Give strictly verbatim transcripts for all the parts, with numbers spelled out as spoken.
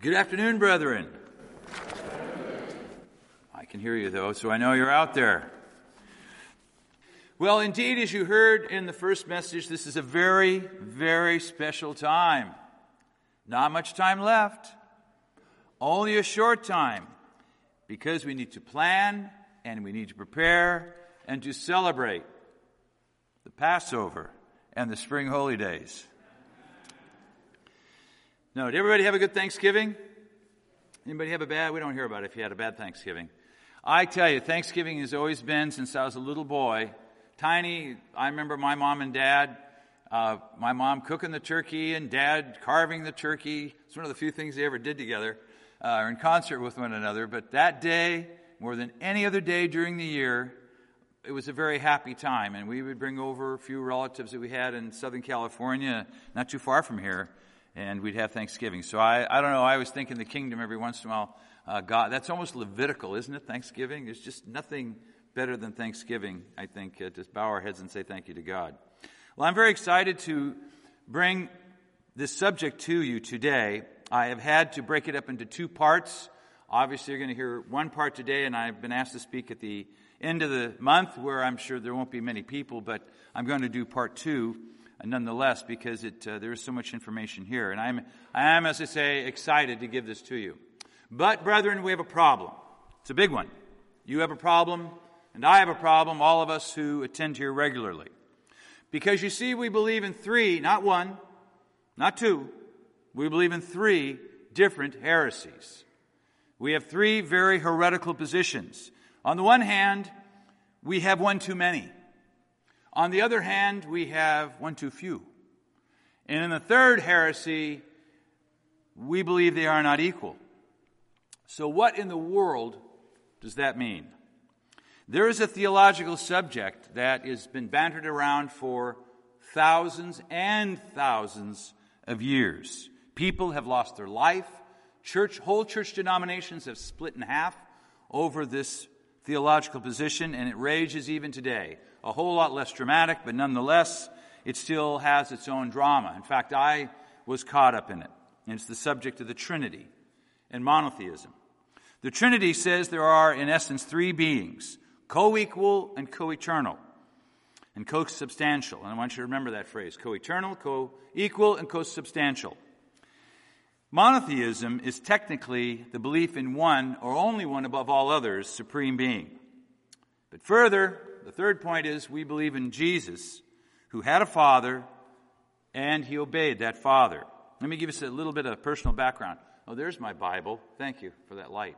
Good afternoon, brethren. I can hear you, though, so I know you're out there. Well, indeed, as you heard in the first message, this is a very, very special time. Not much time left. Only a short time. Because we need to plan, and we need to prepare, and to celebrate the Passover and the spring holy days. No, did everybody have a good Thanksgiving? Anybody have a bad? We don't hear about it if you had a bad Thanksgiving. I tell you, Thanksgiving has always been, since I was a little boy, tiny. I remember my mom and dad, uh, my mom cooking the turkey and dad carving the turkey. It's one of the few things they ever did together, uh, or in concert with one another. But that day, more than any other day during the year, it was a very happy time. And we would bring over a few relatives that we had in Southern California, not too far from here, and we'd have Thanksgiving. So I, I don't know, I was thinking the kingdom every once in a while. Uh, God, that's almost Levitical, isn't it, Thanksgiving? There's just nothing better than Thanksgiving, I think, uh, to bow our heads and say thank you to God. Well, I'm very excited to bring this subject to you today. I have had to break it up into two parts. Obviously, you're going to hear one part today, and I've been asked to speak at the end of the month, where I'm sure there won't be many people, but I'm going to do part two nonetheless, because it uh, there is so much information here. And I'm, I am, as I say, excited to give this to you. But, brethren, we have a problem. It's a big one. You have a problem, and I have a problem, all of us who attend here regularly. Because, you see, we believe in three, not one, not two. We believe in three different heresies. We have three very heretical positions. On the one hand, we have one too many. On the other hand, we have one too few. And in the third heresy, we believe they are not equal. So what in the world does that mean? There is a theological subject that has been bantered around for thousands and thousands of years. People have lost their life. Church, whole church denominations have split in half over this theological position, and it rages even today. A whole lot less dramatic, but nonetheless, it still has its own drama. In fact, I was caught up in it. And it's the subject of the Trinity and monotheism. The Trinity says there are, in essence, three beings, co-equal and co-eternal, and co-substantial. And I want you to remember that phrase, co-eternal, co-equal, and co-substantial. Monotheism is technically the belief in one, or only one above all others, supreme being. But further, the third point is we believe in Jesus, who had a father, and he obeyed that father. Let me give us a little bit of personal background. Oh, there's my Bible. Thank you for that light.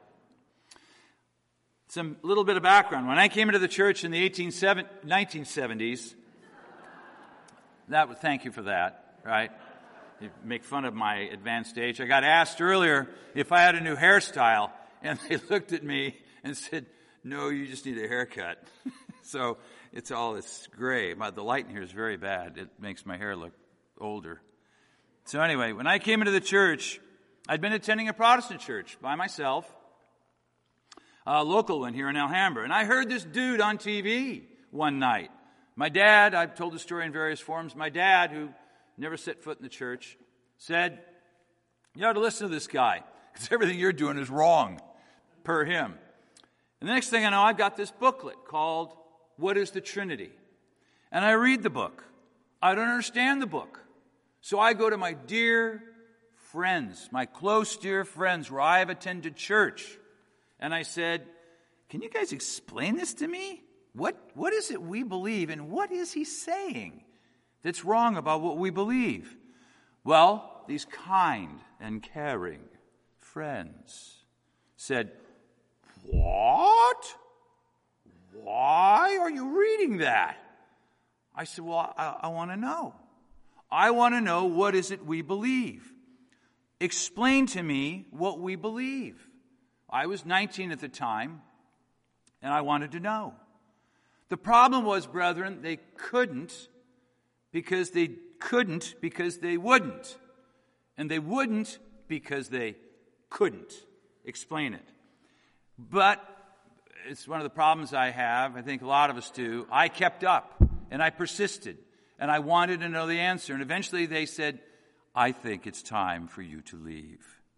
Some little bit of background. When I came into the church in the nineteen seventies, that was, thank you for that, right? You make fun of my advanced age. I got asked earlier if I had a new hairstyle, and they looked at me and said, no, you just need a haircut. So it's all this gray. The light in here is very bad. It makes my hair look older. So anyway, when I came into the church, I'd been attending a Protestant church by myself, a local one here in Alhambra. And I heard this dude on T V one night. My dad, I've told the story in various forms, my dad, who never set foot in the church, said, you ought to listen to this guy, because everything you're doing is wrong, per him. And the next thing I know, I've got this booklet called What is the Trinity? And I read the book. I don't understand the book. So I go to my dear friends, my close dear friends where I have attended church. And I said, can you guys explain this to me? What, what is it we believe, and what is he saying that's wrong about what we believe? Well, these kind and caring friends said, what? Why are you reading that? I said, well, I, I want to know. I want to know, what is it we believe? Explain to me what we believe. I was nineteen at the time, and I wanted to know. The problem was, brethren, they couldn't because they couldn't because they wouldn't. And they wouldn't because they couldn't explain it. But it's one of the problems I have. I think a lot of us do. I kept up, and I persisted, and I wanted to know the answer. And eventually they said, I think it's time for you to leave.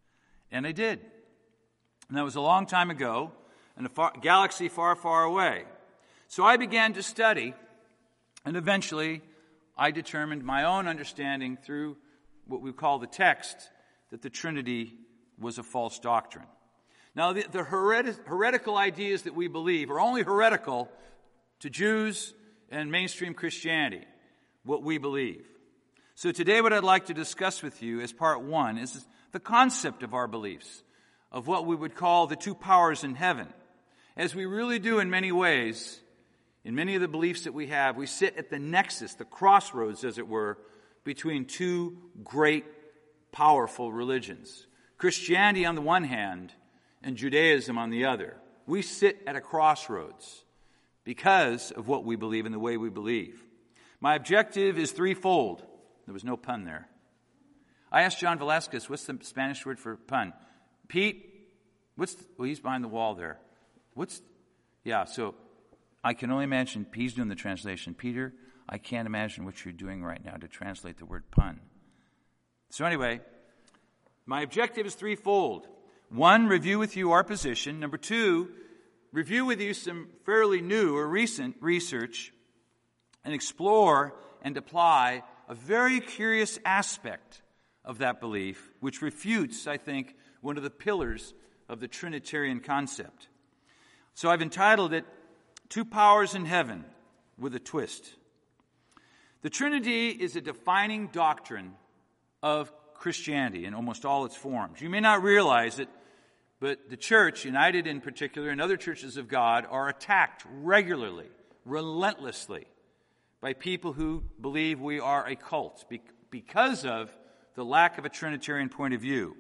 And I did. And that was a long time ago in a far, galaxy far, far away. So I began to study, and eventually I determined my own understanding through what we call the text that the Trinity was a false doctrine. Now, the, the hered- heretical ideas that we believe are only heretical to Jews and mainstream Christianity, what we believe. So today what I'd like to discuss with you as part one is the concept of our beliefs, of what we would call the two powers in heaven. As we really do in many ways, in many of the beliefs that we have, we sit at the nexus, the crossroads, as it were, between two great, powerful religions. Christianity on the one hand, and Judaism on the other. We sit at a crossroads because of what we believe and the way we believe. My objective is threefold. There was no pun there. I asked John Velasquez, what's the Spanish word for pun? Pete, what's, the, well, he's behind the wall there. What's, yeah, so I can only imagine, he's doing the translation. Peter, I can't imagine what you're doing right now to translate the word pun. So anyway, my objective is threefold. One, review with you our position. Number two, review with you some fairly new or recent research and explore and apply a very curious aspect of that belief, which refutes, I think, one of the pillars of the Trinitarian concept. So I've entitled it, Two Powers in Heaven with a Twist. The Trinity is a defining doctrine of Christianity in almost all its forms. You may not realize it, but the church, United in particular, and other churches of God are attacked regularly, relentlessly, by people who believe we are a cult because of the lack of a Trinitarian point of view.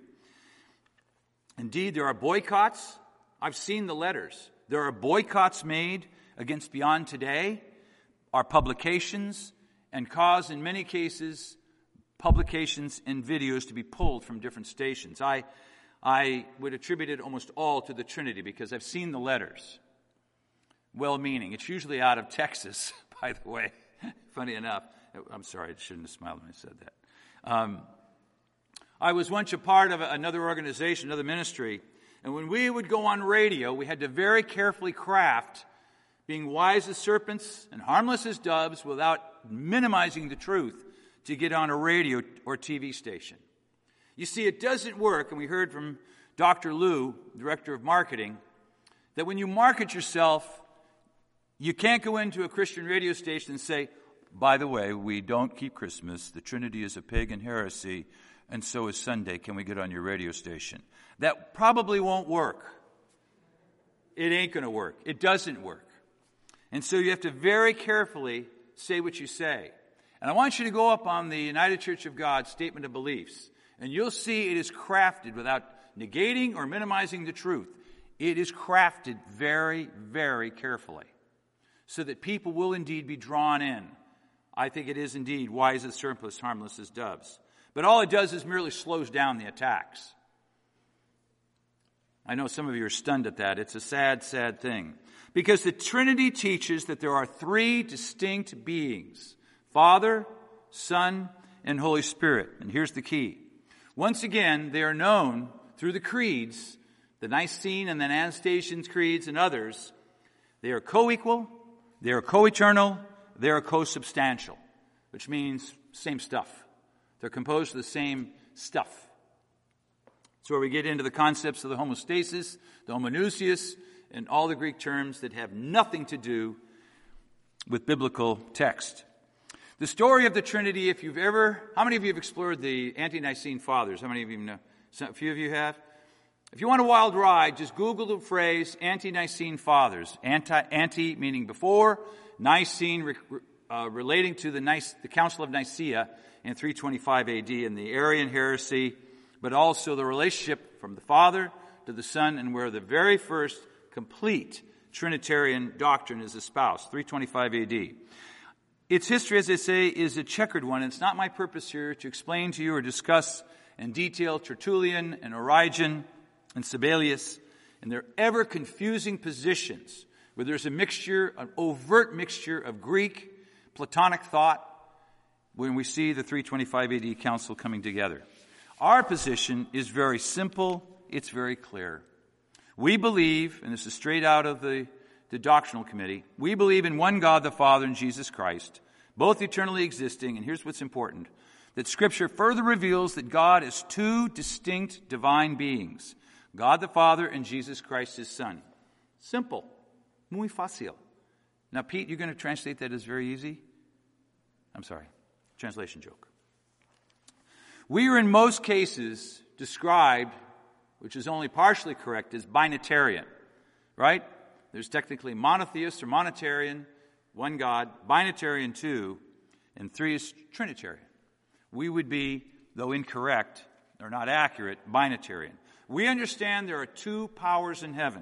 Indeed, there are boycotts. I've seen the letters. There are boycotts made against Beyond Today, our publications, and cause, in many cases, publications and videos to be pulled from different stations. I I would attribute it almost all to the Trinity because I've seen the letters. Well-meaning. It's usually out of Texas, by the way. Funny enough. I'm sorry, I shouldn't have smiled when I said that. Um, I was once a part of another organization, another ministry, and when we would go on radio, we had to very carefully craft being wise as serpents and harmless as doves without minimizing the truth to get on a radio or T V station. You see, it doesn't work, and we heard from Doctor Lou, Director of Marketing, that when you market yourself, you can't go into a Christian radio station and say, by the way, we don't keep Christmas, the Trinity is a pagan heresy, and so is Sunday, can we get on your radio station? That probably won't work. It ain't going to work. It doesn't work. And so you have to very carefully say what you say. And I want you to go up on the United Church of God Statement of Beliefs, and you'll see it is crafted without negating or minimizing the truth. It is crafted very, very carefully so that people will indeed be drawn in. I think it is indeed wise as serpents, harmless as doves. But all it does is merely slows down the attacks. I know some of you are stunned at that. It's a sad, sad thing. Because the Trinity teaches that there are three distinct beings: Father, Son, and Holy Spirit. And here's the key. Once again, they are known through the creeds, the Nicene and the Anastasian creeds and others. They are co-equal, they are co-eternal, they are co-substantial, which means same stuff. They're composed of the same stuff. It's where we get into the concepts of the homostasis, the homonousios, and all the Greek terms that have nothing to do with biblical text. The story of the Trinity, if you've ever, how many of you have explored the Ante-Nicene Fathers? How many of you know? Some, a few of you have? If you want a wild ride, just Google the phrase Ante-Nicene Fathers. Anti, anti meaning before, Nicene re, uh, relating to the, Nice, the Council of Nicaea in three twenty-five A D and the Arian heresy, but also the relationship from the Father to the Son, and where the very first complete Trinitarian doctrine is espoused, three twenty-five A D. Its history, as I say, is a checkered one. It's not my purpose here to explain to you or discuss in detail Tertullian and Origen and Sabellius and their ever-confusing positions, where there's a mixture, an overt mixture of Greek, Platonic thought, when we see the three twenty-five A D Council coming together. Our position is very simple it's very clear. We believe, and this is straight out of the, the doctrinal committee, we believe in one God the Father and Jesus Christ, both eternally existing, and here's what's important, that Scripture further reveals that God is two distinct divine beings, God the Father and Jesus Christ, His Son. Simple. Muy fácil. Now, Pete, you're going to translate that as very easy? I'm sorry. Translation joke. We are in most cases described, which is only partially correct, as binitarian, right? There's technically monotheist or monitarian, one God, binitarian two, and three is trinitarian. We would be, though incorrect or not accurate, binitarian. We understand there are two powers in heaven.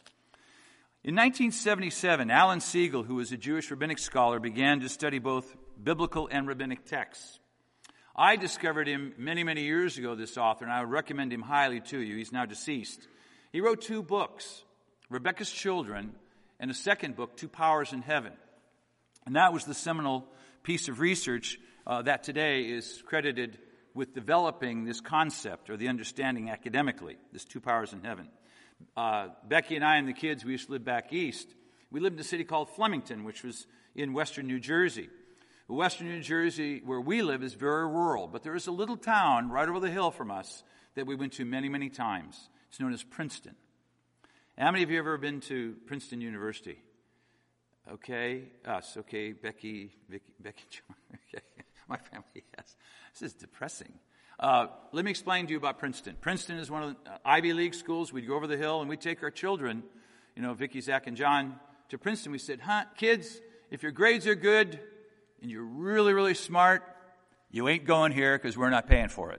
In nineteen seventy-seven, Alan Siegel, who was a Jewish rabbinic scholar, began to study both biblical and rabbinic texts. I discovered him many, many years ago, this author, and I would recommend him highly to you. He's now deceased. He wrote two books, Rebecca's Children, and a second book, Two Powers in Heaven. And that was the seminal piece of research uh, that today is credited with developing this concept or the understanding academically, this two powers in heaven. Uh, Becky and I and the kids, we used to live back east. We lived in a city called Flemington, which was in western New Jersey. Western New Jersey, where we live, is very rural, but there is a little town right over the hill from us that we went to many, many times. It's known as Princeton. How many of you have ever been to Princeton University? Okay, us. Okay, Becky, Vicky, Becky, John. Okay, my family has. This is depressing. Uh, let me explain to you about Princeton. Princeton is one of the uh, Ivy League schools. We'd go over the hill and we'd take our children, you know, Vicky, Zach, and John, to Princeton. We said, huh, kids, if your grades are good and you're really, really smart, you ain't going here because we're not paying for it.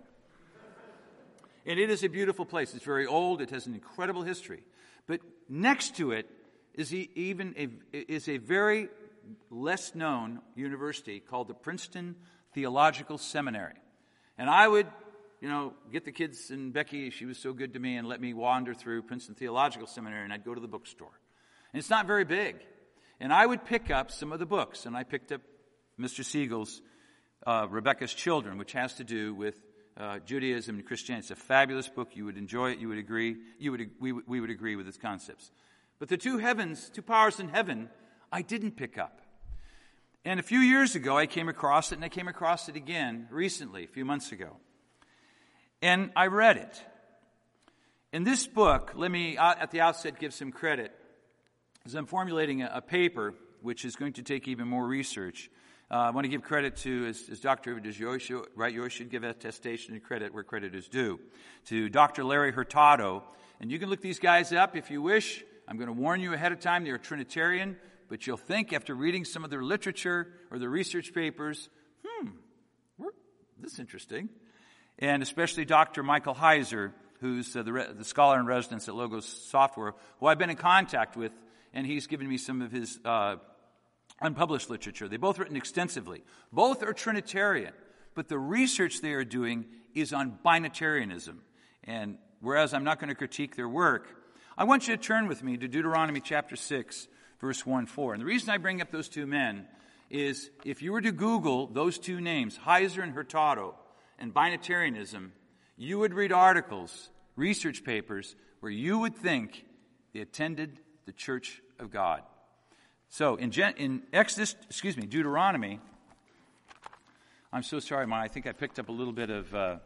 And it is a beautiful place. It's very old. It has an incredible history. But next to it is even a, is a very less known university called the Princeton Theological Seminary. And I would, you know, get the kids and Becky, she was so good to me, and let me wander through Princeton Theological Seminary, and I'd go to the bookstore. And it's not very big. And I would pick up some of the books, and I picked up Mister Siegel's uh, Rebecca's Children, which has to do with uh, Judaism and Christianity. It's a fabulous book. You would enjoy it. You would agree. You would we, we would agree with its concepts. But the two heavens, two powers in heaven, I didn't pick up. And a few years ago, I came across it, and I came across it again recently, a few months ago. And I read it. In this book, let me, at the outset, give some credit, as I'm formulating a, a paper, which is going to take even more research. Uh, I want to give credit to, as, as Doctor does, you always should, right, you always should give attestation and credit where credit is due, to Doctor Larry Hurtado. And you can look these guys up if you wish. I'm going to warn you ahead of time, they're Trinitarian. But you'll think after reading some of their literature or their research papers, hmm, we're, this is interesting. And especially Doctor Michael Heiser, who's uh, the, re- the scholar in residence at Logos Software, who I've been in contact with, and he's given me some of his uh, unpublished literature. They've both written extensively. Both are Trinitarian, but the research they are doing is on binitarianism. And whereas I'm not going to critique their work, I want you to turn with me to Deuteronomy chapter six, verse one four. And the reason I bring up those two men is if you were to Google those two names, Heiser and Hurtado, and binitarianism, you would read articles, research papers, where you would think they attended the Church of God. So in, Gen- in Exodus, excuse me, Deuteronomy, I'm so sorry, Ma, I think I picked up a little bit of uh,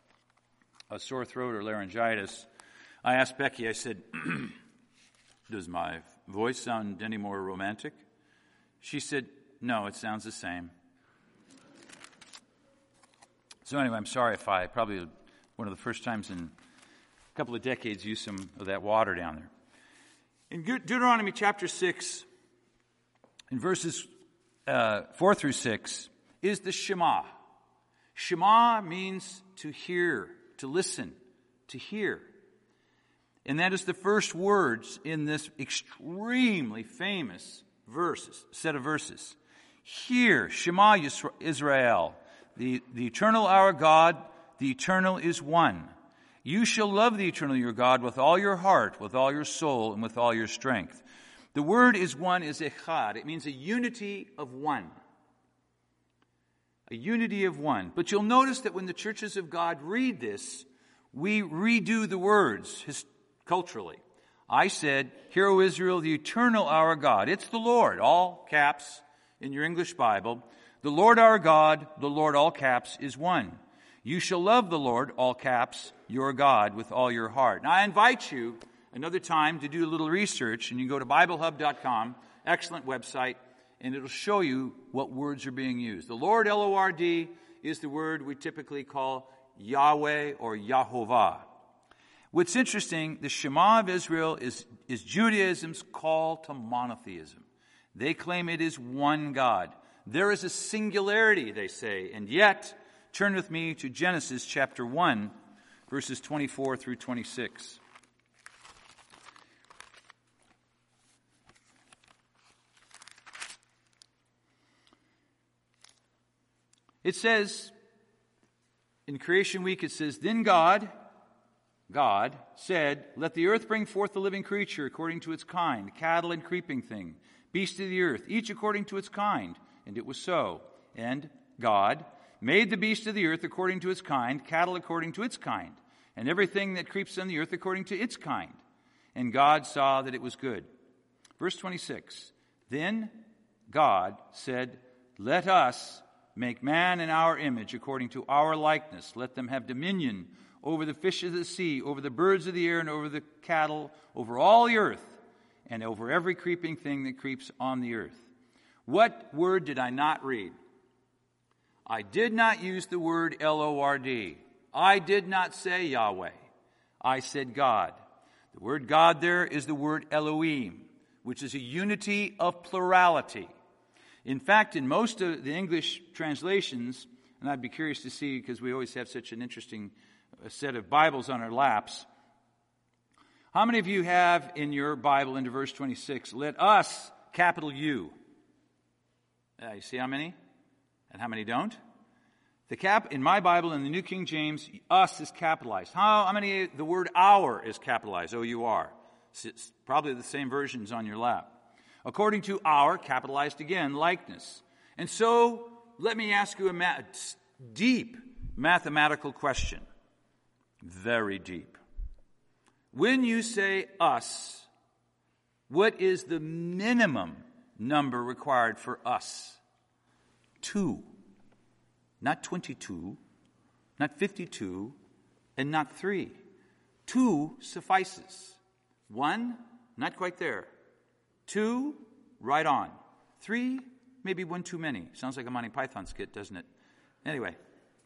a sore throat or laryngitis. I asked Becky, I said, does my voice sound any more romantic? She said, no, it sounds the same. So anyway, I'm sorry if I probably one of the first times in a couple of decades used some of that water down there. In Deuteronomy chapter six, in verses uh, four through six, is the Shema. Shema means to hear, to listen, to hear. And that is the first words in this extremely famous verses, set of verses. Hear, Shema Israel, the, the eternal our God, the eternal is one. You shall love the eternal your God with all your heart, with all your soul, and with all your strength. The word is one is echad. It means a unity of one. A unity of one. But you'll notice that when the churches of God read this, we redo the words his, culturally. I said, "Hear, O Israel, the eternal our God." It's the Lord, all caps in your English Bible. The Lord our God, the Lord, all caps, is one. You shall love the Lord, all caps, your God, with all your heart. Now, I invite you another time to do a little research, and you can go to Bible Hub dot com, excellent website, and it'll show you what words are being used. The Lord, L O R D, is the word we typically call Yahweh or Yahovah. What's interesting, the Shema of Israel is, is Judaism's call to monotheism. They claim it is one God. There is a singularity, they say, and yet, turn with me to Genesis chapter one, verses twenty-four through twenty-six. It says, in creation week, it says, "Then God, God said, let the earth bring forth a living creature according to its kind, cattle and creeping thing, beasts of the earth, each according to its kind. And it was so. And God made the beast of the earth according to its kind, cattle according to its kind, and everything that creeps on the earth according to its kind. And God saw that it was good." Verse twenty-six, "Then God said, let us make man in our image according to our likeness. Let them have dominion over the fish of the sea, over the birds of the air, and over the cattle, over all the earth, and over every creeping thing that creeps on the earth." What word did I not read? I did not use the word L O R D. I did not say Yahweh. I said God. The word God there is the word Elohim, which is a unity of plurality. In fact, in most of the English translations, and I'd be curious to see because we always have such an interesting set of Bibles on our laps, how many of you have in your Bible into verse twenty-six, "Let us," capital U? Uh, you see how many? And how many don't? The cap in my Bible, in the New King James, "us" is capitalized. How, how many, the word "our" is capitalized, O U R? It's probably the same versions on your lap. According to "our," capitalized again, likeness. And so, let me ask you a ma- deep mathematical question. Very deep. When you say "us," what is the minimum number required for "us"? Two. Not twenty-two, not fifty-two, and not three. Two suffices. One, not quite there. Two, right on. Three, maybe one too many. Sounds like a Monty Python skit, doesn't it? Anyway.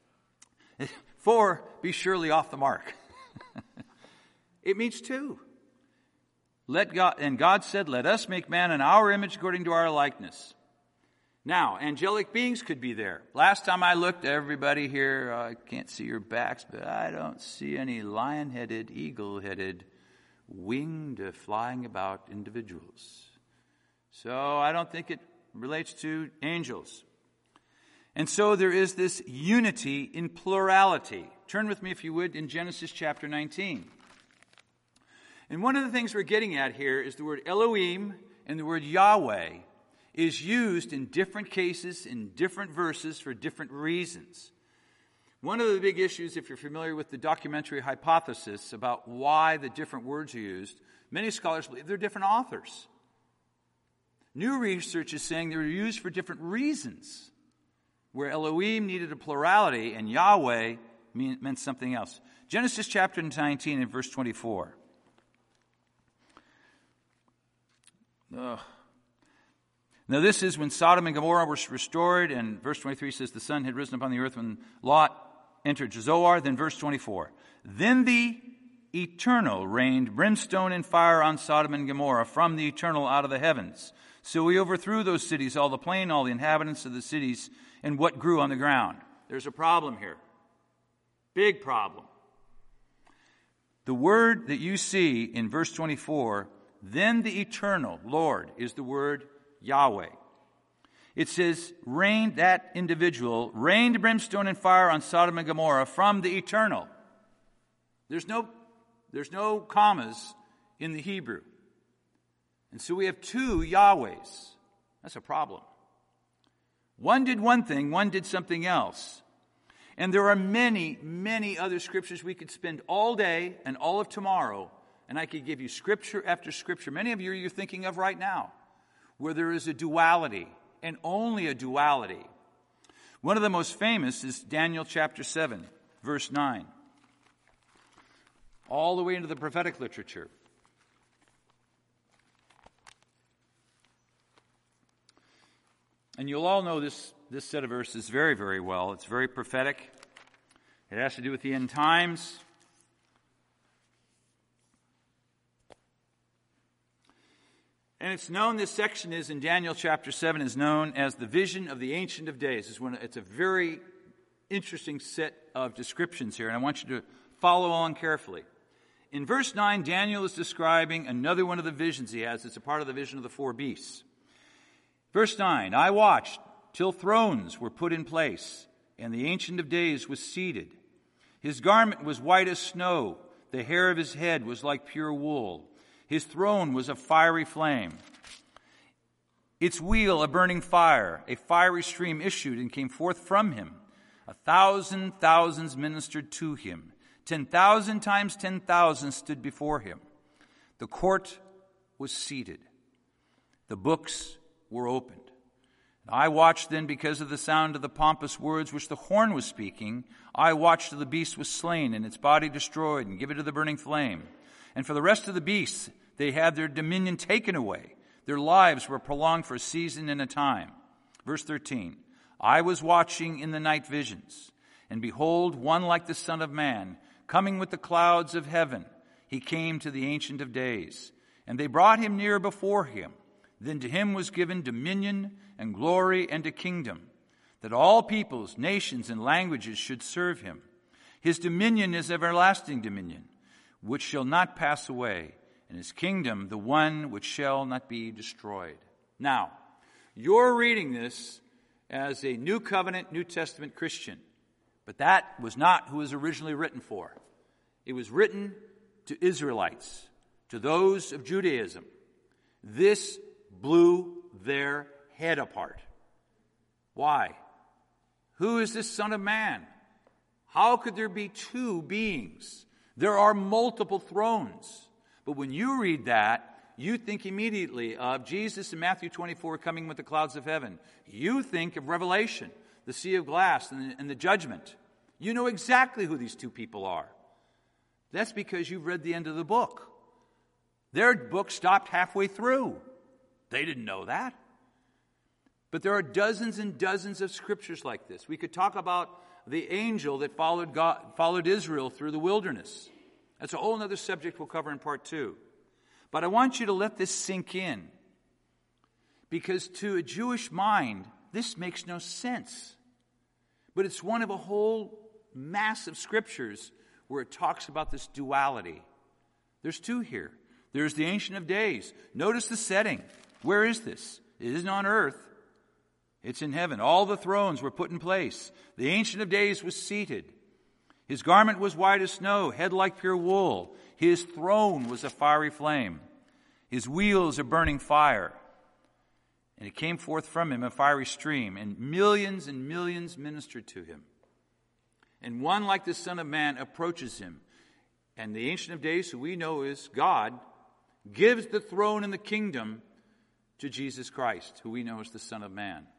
Four, be surely off the mark. It means two. Let God, and God said, "Let us make man in our image according to our likeness." Now, angelic beings could be there. Last time I looked, everybody here, uh, I can't see your backs, but I don't see any lion-headed, eagle-headed, winged, uh, flying about individuals. So I don't think it relates to angels. And so there is this unity in plurality. Turn with me, if you would, in Genesis chapter nineteen. And one of the things we're getting at here is the word Elohim and the word Yahweh is used in different cases, in different verses, for different reasons. One of the big issues, if you're familiar with the documentary hypothesis about why the different words are used, many scholars believe they're different authors. New research is saying they're used for different reasons, where Elohim needed a plurality and Yahweh mean, meant something else. Genesis chapter nineteen and verse twenty-four. Ugh. Now this is when Sodom and Gomorrah were restored, and verse twenty-three says the sun had risen upon the earth when Lot entered Zoar. Then verse twenty-four. Then the Eternal rained brimstone and fire on Sodom and Gomorrah from the Eternal out of the heavens. So he overthrew those cities, all the plain, all the inhabitants of the cities, and what grew on the ground. There's a problem here. Big problem. The word that you see in verse twenty-four, then the Eternal, Lord, is the word Yahweh. It says, rained, that individual, rained brimstone and fire on Sodom and Gomorrah from the Eternal. There's no, there's no commas in the Hebrew. And so we have two Yahwehs. That's a problem. One did one thing, one did something else. And there are many, many other scriptures we could spend all day and all of tomorrow, and I could give you scripture after scripture. Many of you you're thinking of right now, where there is a duality, and only a duality. One of the most famous is Daniel chapter seven, verse nine. All the way into the prophetic literature. And you'll all know this, this set of verses very, very well. It's very prophetic. It has to do with the end times. And it's known, this section is in Daniel chapter seven, is known as the vision of the Ancient of Days. It's, one, it's a very interesting set of descriptions here, and I want you to follow along carefully. In verse nine, Daniel is describing another one of the visions he has. It's a part of the vision of the four beasts. Verse nine, I watched till thrones were put in place, and the Ancient of Days was seated. His garment was white as snow. The hair of his head was like pure wool. His throne was a fiery flame. Its wheel a burning fire. A fiery stream issued and came forth from him. A thousand thousands ministered to him. Ten thousand times ten thousand stood before him. The court was seated. The books were opened. I watched then because of the sound of the pompous words which the horn was speaking. I watched till the beast was slain and its body destroyed and given to the burning flame. And for the rest of the beasts, they had their dominion taken away. Their lives were prolonged for a season and a time. Verse thirteen, I was watching in the night visions, and behold, one like the Son of Man, coming with the clouds of heaven. He came to the Ancient of Days, and they brought him near before him. Then to him was given dominion and glory and a kingdom, that all peoples, nations, and languages should serve him. His dominion is everlasting dominion, which shall not pass away, and his kingdom the one which shall not be destroyed. Now, you're reading this as a New Covenant, New Testament Christian, but that was not who it was originally written for. It was written to Israelites, to those of Judaism. This blew their head apart. Why? Who is this Son of Man? How could there be two beings? There are multiple thrones. But when you read that, you think immediately of Jesus in Matthew twenty-four coming with the clouds of heaven. You think of Revelation, the sea of glass, and the, and the judgment. You know exactly who these two people are. That's because you've read the end of the book. Their book stopped halfway through. They didn't know that. But there are dozens and dozens of scriptures like this. We could talk about the angel that followed God, followed Israel through the wilderness. That's a whole other subject we'll cover in part two. But I want you to let this sink in, because to a Jewish mind, this makes no sense. But it's one of a whole mass of scriptures where it talks about this duality. There's two here. There's the Ancient of Days. Notice the setting. Where is this? It isn't on earth. It's in heaven. All the thrones were put in place. The Ancient of Days was seated. His garment was white as snow, head like pure wool. His throne was a fiery flame. His wheels a burning fire. And it came forth from him a fiery stream, and millions and millions ministered to him. And one like the Son of Man approaches him. And the Ancient of Days, who we know is God, gives the throne and the kingdom to Jesus Christ, who we know is the Son of Man.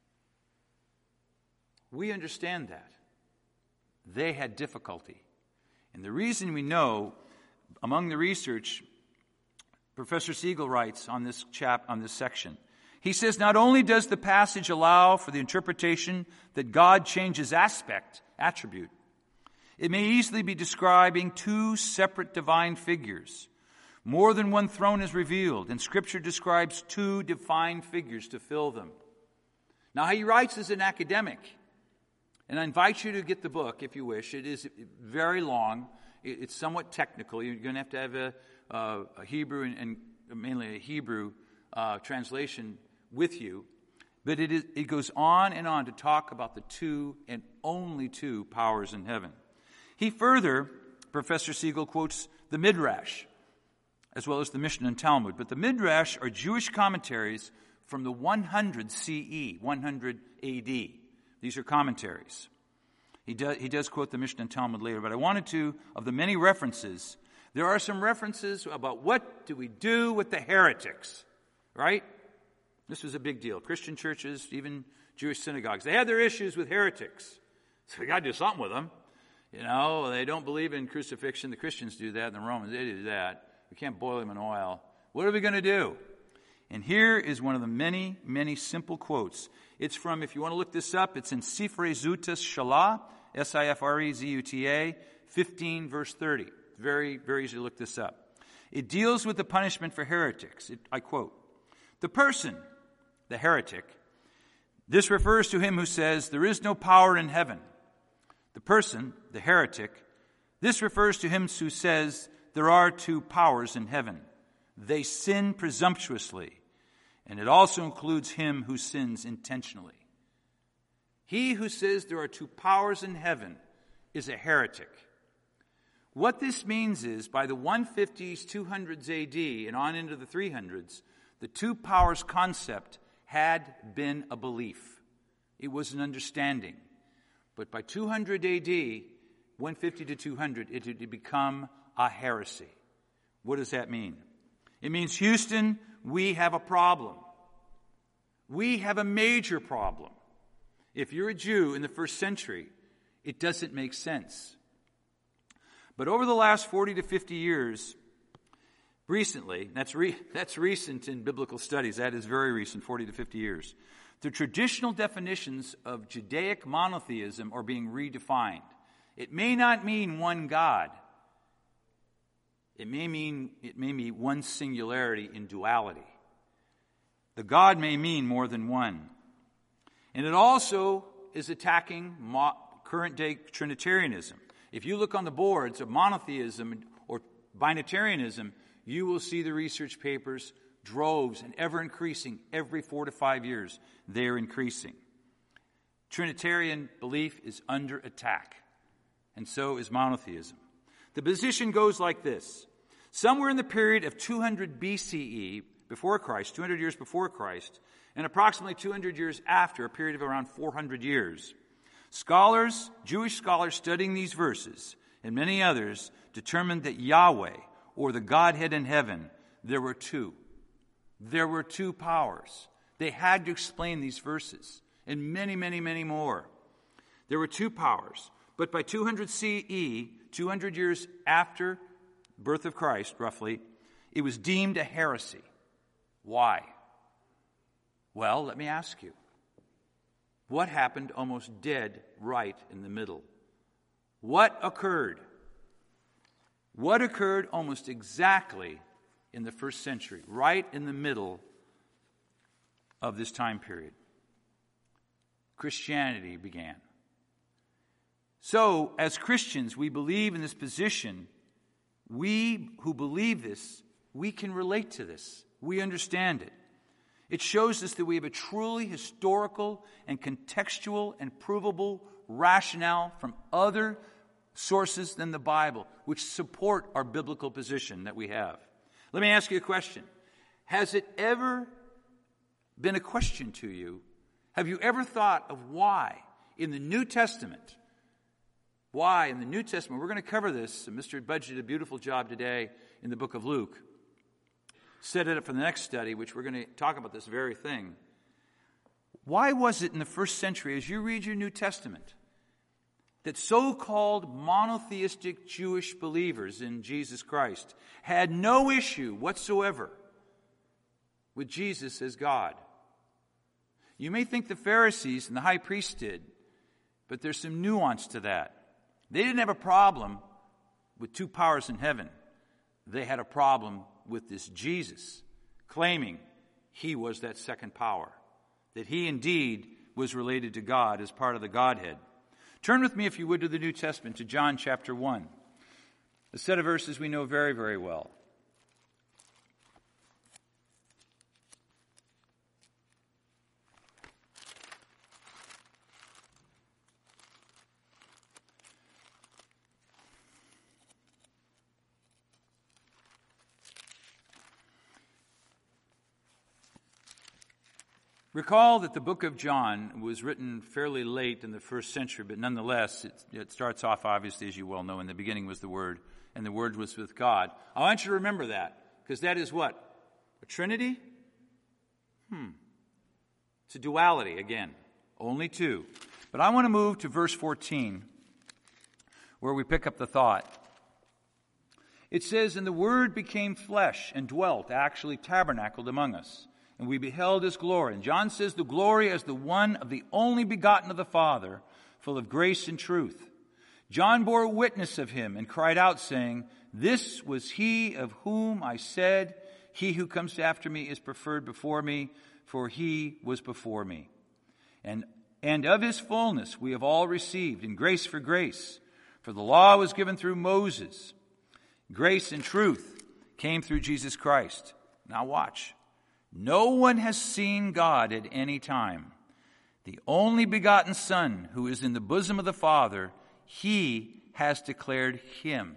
We understand that. They had difficulty. And the reason we know, among the research, Professor Siegel writes on this chap on this section. He says, not only does the passage allow for the interpretation that God changes aspect, attribute, it may easily be describing two separate divine figures. More than one throne is revealed, and Scripture describes two defined figures to fill them. Now, he writes as an academic, and I invite you to get the book if you wish. It is very long. It's somewhat technical. You're going to have to have a, uh, a Hebrew and, and mainly a Hebrew uh, translation with you. But it, is, it goes on and on to talk about the two and only two powers in heaven. He further, Professor Siegel quotes the Midrash, as well as the Mishnah and Talmud. But the Midrash are Jewish commentaries from the one hundred C E, one hundred A D. These are commentaries. He does, he does quote the Mishnah and Talmud later, but I wanted to, of the many references, there are some references about what do we do with the heretics, right? This was a big deal. Christian churches, even Jewish synagogues, they had their issues with heretics. So we got to do something with them. You know, they don't believe in crucifixion. The Christians do that, and the Romans, they do that. We can't boil them in oil. What are we going to do? And here is one of the many, many simple quotes. It's from, if you want to look this up, it's in Sifrei Zutas Shalah, S I F R E Z U T A, fifteen, verse thirty. It's very, very easy to look this up. It deals with the punishment for heretics. It, I quote, "The person, the heretic, this refers to him who says, there is no power in heaven. The person, the heretic, this refers to him who says, there are two powers in heaven. They sin presumptuously, and it also includes him who sins intentionally." He who says there are two powers in heaven is a heretic. What this means is, by the one fifties, two hundreds A D, and on into the three hundreds, the two powers concept had been a belief. It was an understanding. But by two hundred A D, one fifty to two hundred, it had become a heresy. What does that mean? It means, Houston, we have a problem. We have a major problem. If you're a Jew in the first century, it doesn't make sense. But over the last forty to fifty years, recently, that's, re, that's recent in biblical studies, that is very recent, forty to fifty years, the traditional definitions of Judaic monotheism are being redefined. It may not mean one God. It may mean, it may mean one singularity in duality. The God may mean more than one. And it also is attacking mo- current-day Trinitarianism. If you look on the boards of monotheism or binitarianism, you will see the research papers, droves, and ever increasing every four to five years. They're increasing. Trinitarian belief is under attack, and so is monotheism. The position goes like this. Somewhere in the period of two hundred B C E, before Christ, two hundred years before Christ, and approximately two hundred years after, a period of around four hundred years, scholars, Jewish scholars studying these verses, and many others, determined that Yahweh, or the Godhead in heaven, there were two. There were two powers. They had to explain these verses, and many, many, many more. There were two powers. But by two hundred C E, two hundred years after birth of Christ, roughly, it was deemed a heresy. Why? Well, let me ask you. What happened almost dead right in the middle? What occurred? What occurred almost exactly in the first century, right in the middle of this time period? Christianity began. So, as Christians, we believe in this position. We who believe this, we can relate to this. We understand it. It shows us that we have a truly historical and contextual and provable rationale from other sources than the Bible, which support our biblical position that we have. Let me ask you a question. Has it ever been a question to you? Have you ever thought of why in the New Testament, why in the New Testament, we're going to cover this, and Mister Budge did a beautiful job today in the book of Luke, set it up for the next study, which we're going to talk about this very thing. Why was it in the first century, as you read your New Testament, that so-called monotheistic Jewish believers in Jesus Christ had no issue whatsoever with Jesus as God? You may think the Pharisees and the high priest did, but there's some nuance to that. They didn't have a problem with two powers in heaven. They had a problem with this Jesus, claiming he was that second power, that he indeed was related to God as part of the Godhead. Turn with me, if you would, to the New Testament, to John chapter one, a set of verses we know very, very well. Recall that the book of John was written fairly late in the first century, but nonetheless, it, it starts off, obviously, as you well know, in the beginning was the Word, and the Word was with God. I want you to remember that, because that is what? A Trinity? Hmm. It's a duality, again. Only two. But I want to move to verse fourteen, where we pick up the thought. It says, "And the Word became flesh and dwelt," actually tabernacled among us. "And we beheld his glory." And John says, "The glory as the one of the only begotten of the Father, full of grace and truth. John bore witness of him and cried out, saying, This was he of whom I said, He who comes after me is preferred before me, for he was before me. And, and of his fullness we have all received, in grace for grace. For the law was given through Moses. Grace and truth came through Jesus Christ." Now watch. "No one has seen God at any time. The only begotten Son, who is in the bosom of the Father, he has declared him."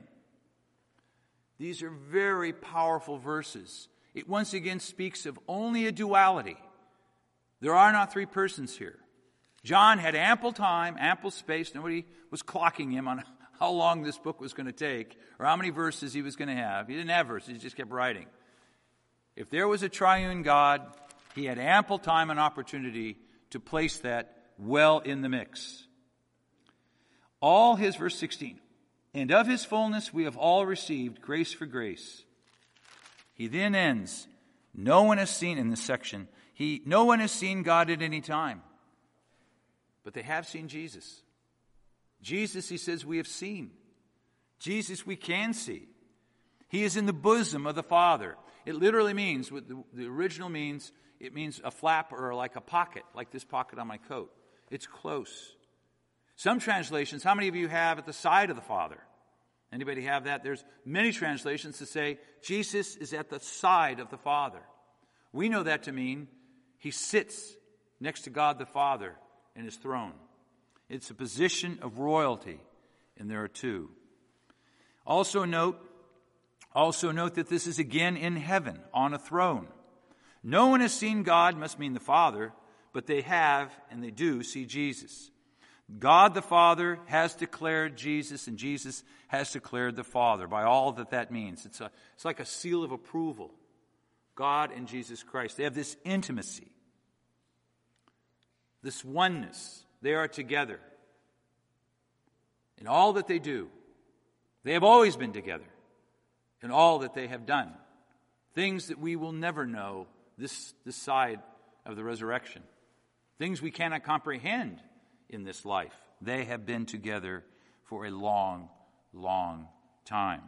These are very powerful verses. It once again speaks of only a duality. There are not three persons here. John had ample time, ample space. Nobody was clocking him on how long this book was going to take or how many verses he was going to have. He didn't have verses. He just kept writing. If there was a triune God, he had ample time and opportunity to place that well in the mix. All his, verse sixteen, "And of his fullness we have all received grace for grace." He then ends, no one has seen, in this section, he, no one has seen God at any time. But they have seen Jesus. Jesus, he says, we have seen. Jesus we can see. He is in the bosom of the Father. It literally means, what the, the original means, it means a flap or like a pocket, like this pocket on my coat. It's close. Some translations, how many of you have at the side of the Father? Anybody have that? There's many translations that say Jesus is at the side of the Father. We know that to mean he sits next to God the Father in his throne. It's a position of royalty, and there are two. Also note, also note that this is again in heaven, on a throne. No one has seen God, must mean the Father, but they have, and they do, see Jesus. God the Father has declared Jesus, and Jesus has declared the Father, by all that that means. It's, a, it's like a seal of approval. God and Jesus Christ. They have this intimacy, this oneness. They are together. In all that they do, they have always been together. In all that they have done. Things that we will never know this, this side of the resurrection. Things we cannot comprehend in this life. They have been together for a long, long time.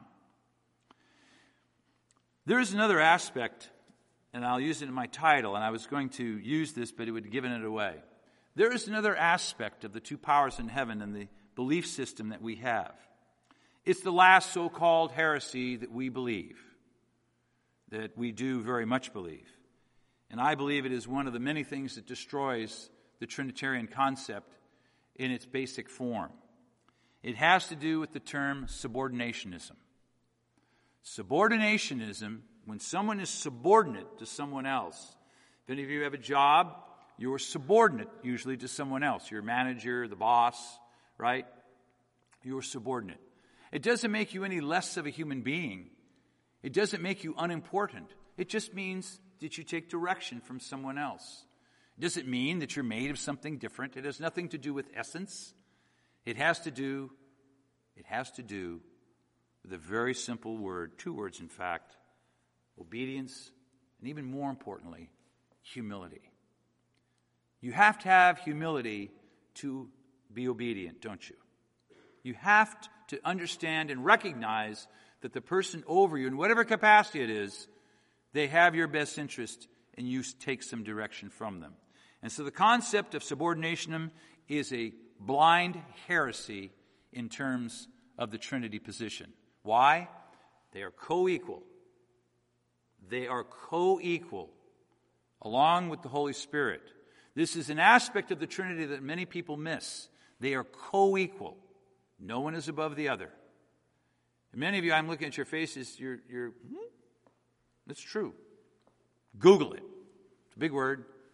There is another aspect, and I'll use it in my title, and I was going to use this, but it would have given it away. There is another aspect of the two powers in heaven and the belief system that we have. It's the last so-called heresy that we believe, that we do very much believe. And I believe it is one of the many things that destroys the Trinitarian concept in its basic form. It has to do with the term subordinationism. Subordinationism, when someone is subordinate to someone else. If any of you have a job, you're subordinate usually to someone else. Your manager, the boss, right? You're subordinate. It doesn't make you any less of a human being. It doesn't make you unimportant. It just means that you take direction from someone else. It doesn't mean that you're made of something different. It has nothing to do with essence. It has to do, it has to do with a very simple word, two words in fact, obedience, and even more importantly, humility. You have to have humility to be obedient, don't you? You have to understand and recognize that the person over you, in whatever capacity it is, they have your best interest and you take some direction from them. And so the concept of subordinationism is a blind heresy in terms of the Trinity position. Why? They are co-equal. They are co-equal along with the Holy Spirit. This is an aspect of the Trinity that many people miss. They are co-equal. No one is above the other. And many of you, I'm looking at your faces, you're, you're hmm? That's true. Google it. It's a big word.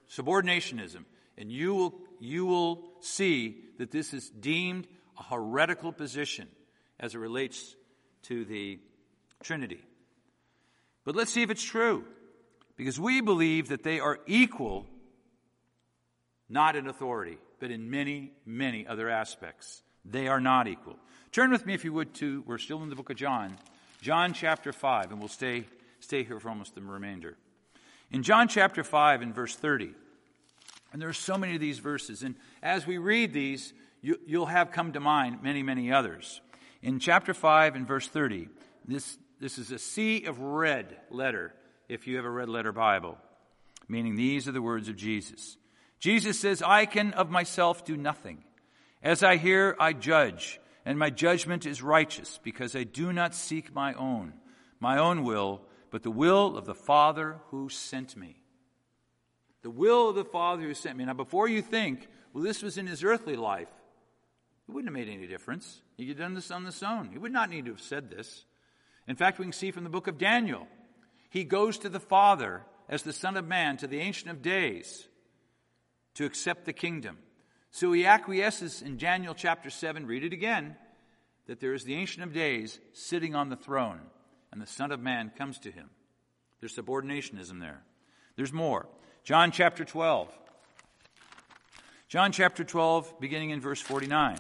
subordinationism, and you will, you will see that this is deemed a heretical position as it relates to the Trinity. But let's see if it's true, because we believe that they are equal, not in authority, but in many, many other aspects. They are not equal. Turn with me, if you would, to, we're still in the book of John, John chapter five, and we'll stay, stay here for almost the remainder. In John chapter five and verse thirty, and there are so many of these verses, and as we read these, you, you'll have come to mind many, many others. In chapter five and verse thirty, this, this is a sea of red letter, if you have a red letter Bible, meaning these are the words of Jesus. Jesus says, I can of myself do nothing. As I hear, I judge, and my judgment is righteous, because I do not seek my own, my own will, but the will of the Father who sent me. The will of the Father who sent me. Now, before you think, well, this was in his earthly life, it wouldn't have made any difference. He could have done this on his own. He would not need to have said this. In fact, we can see from the book of Daniel, he goes to the Father as the Son of Man, to the Ancient of Days, to accept the kingdom. So he acquiesces in Daniel chapter seven, read it again, that there is the Ancient of Days sitting on the throne, and the Son of Man comes to him. There's subordinationism there. There's more. John chapter twelve. John chapter twelve, beginning in verse forty-nine.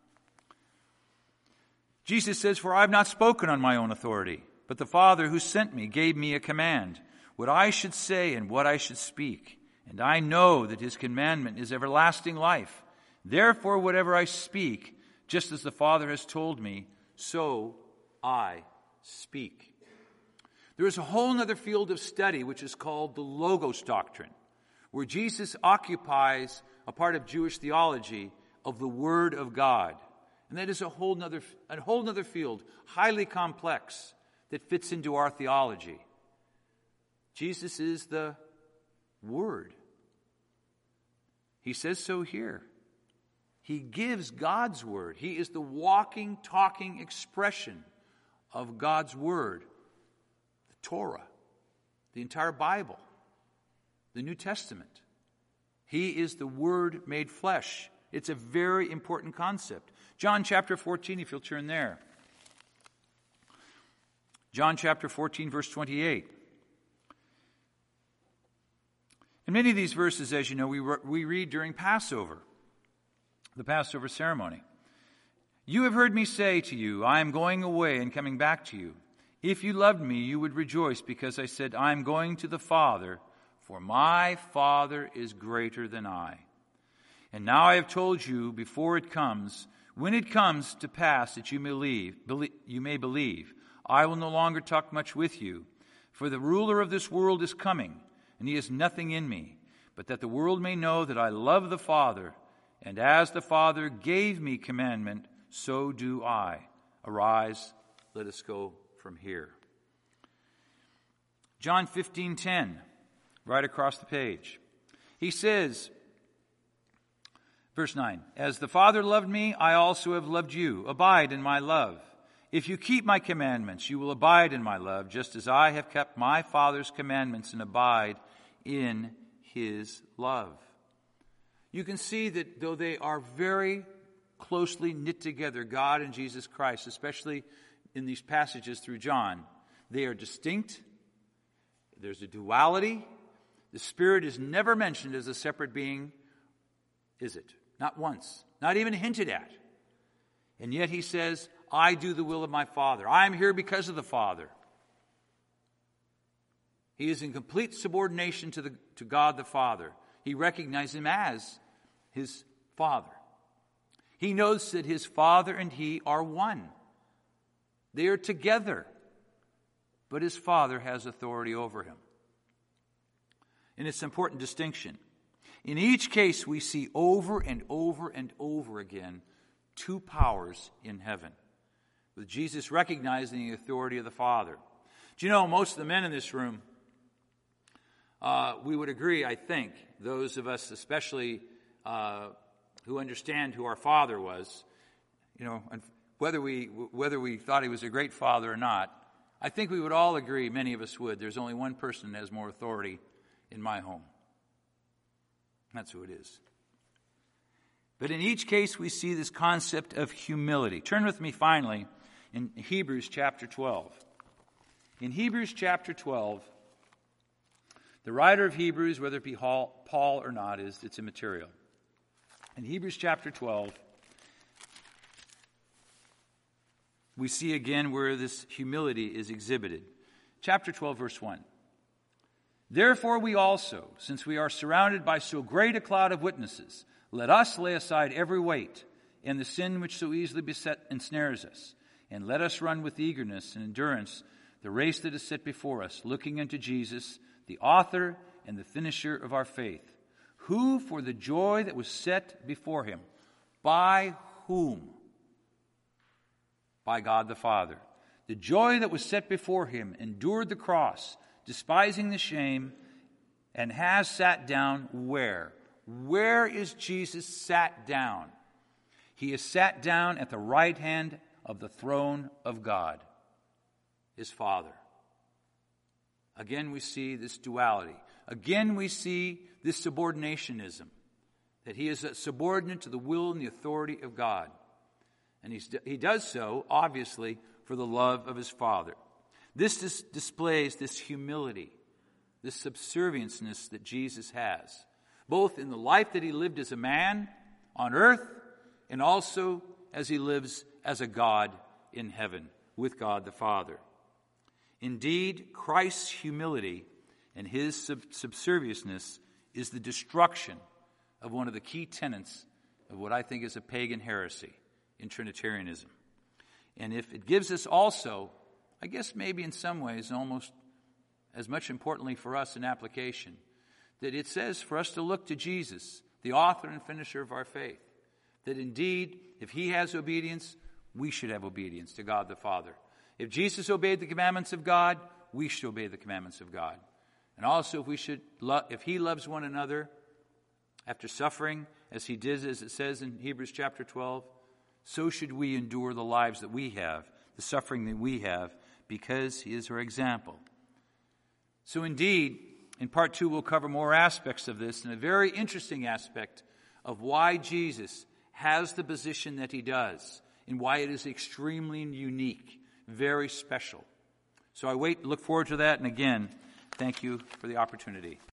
Jesus says, For I have not spoken on my own authority, but the Father who sent me gave me a command, what I should say and what I should speak. And I know that his commandment is everlasting life. Therefore, whatever I speak, just as the Father has told me, so I speak. There is a whole other field of study which is called the Logos doctrine, where Jesus occupies a part of Jewish theology of the Word of God. And that is a whole nother, a whole nother field, highly complex, that fits into our theology. Jesus is the Word. He says so here. He gives God's Word. He is the walking, talking expression of God's Word. The Torah, the entire Bible, the New Testament. He is the Word made flesh. It's a very important concept. John chapter fourteen, if you'll turn there. John chapter fourteen, verse twenty-eight. And many of these verses, as you know, we, re- we read during Passover, the Passover ceremony. You have heard me say to you, I am going away and coming back to you. If you loved me, you would rejoice because I said, I am going to the Father, for my Father is greater than I. And now I have told you before it comes, when it comes to pass that you may believe, believe, you may believe, I will no longer talk much with you, for the ruler of this world is coming, and he has nothing in me, but that the world may know that I love the Father, and as the Father gave me commandment, so do I. Arise, let us go from here. John fifteen ten, right across the page. He says, verse nine, As the Father loved me, I also have loved you. Abide in my love. If you keep my commandments, you will abide in my love, just as I have kept my Father's commandments and abide in his love. You can see that though they are very closely knit together, God and Jesus Christ, especially in these passages through John, they are distinct. There's a duality. The Spirit is never mentioned as a separate being, is it? Not once. Not even hinted at. And yet he says, I do the will of my Father. I am here because of the Father. He is in complete subordination to, the, to God the Father. He recognizes him as his Father. He knows that his Father and he are one. They are together. But his Father has authority over him. And it's an important distinction. In each case, we see over and over and over again two powers in heaven, with Jesus recognizing the authority of the Father. Do you know, most of the men in this room, uh, we would agree, I think, those of us especially uh, who understand who our Father was, you know, and whether we whether we thought he was a great father or not, I think we would all agree, many of us would, there's only one person that has more authority in my home. That's who it is. But in each case, we see this concept of humility. Turn with me finally in Hebrews chapter twelve. In Hebrews chapter twelve, the writer of Hebrews, whether it be Paul or not, is it's immaterial. In Hebrews chapter twelve, we see again where this humility is exhibited. Chapter twelve, verse one. Therefore we also, since we are surrounded by so great a cloud of witnesses, let us lay aside every weight and the sin which so easily beset ensnares us, and let us run with eagerness and endurance the race that is set before us, looking unto Jesus, the author and the finisher of our faith, who for the joy that was set before him, by whom? By God the Father. The joy that was set before him endured the cross, despising the shame, and has sat down where? Where is Jesus sat down? He is sat down at the right hand of the throne of God, his Father. Again, we see this duality. Again, we see this subordinationism, that he is subordinate to the will and the authority of God. And he's, he does so, obviously, for the love of his Father. This dis- displays this humility, this subservienceness that Jesus has, both in the life that he lived as a man on earth and also as he lives as a God in heaven with God the Father. Indeed, Christ's humility and his sub- subservienceness is the destruction of one of the key tenets of what I think is a pagan heresy in Trinitarianism. And if it gives us also, I guess maybe in some ways almost as much importantly for us in application, that it says for us to look to Jesus, the author and finisher of our faith, that indeed, if he has obedience, we should have obedience to God the Father. If Jesus obeyed the commandments of God, we should obey the commandments of God. And also, if we should, lo- if he loves one another after suffering, as he did, as it says in Hebrews chapter twelve, so should we endure the lives that we have, the suffering that we have, because he is our example. So indeed, in part two, we'll cover more aspects of this, and a very interesting aspect of why Jesus has the position that he does, and why it is extremely unique, very special. So I wait, look forward to that, and again, thank you for the opportunity.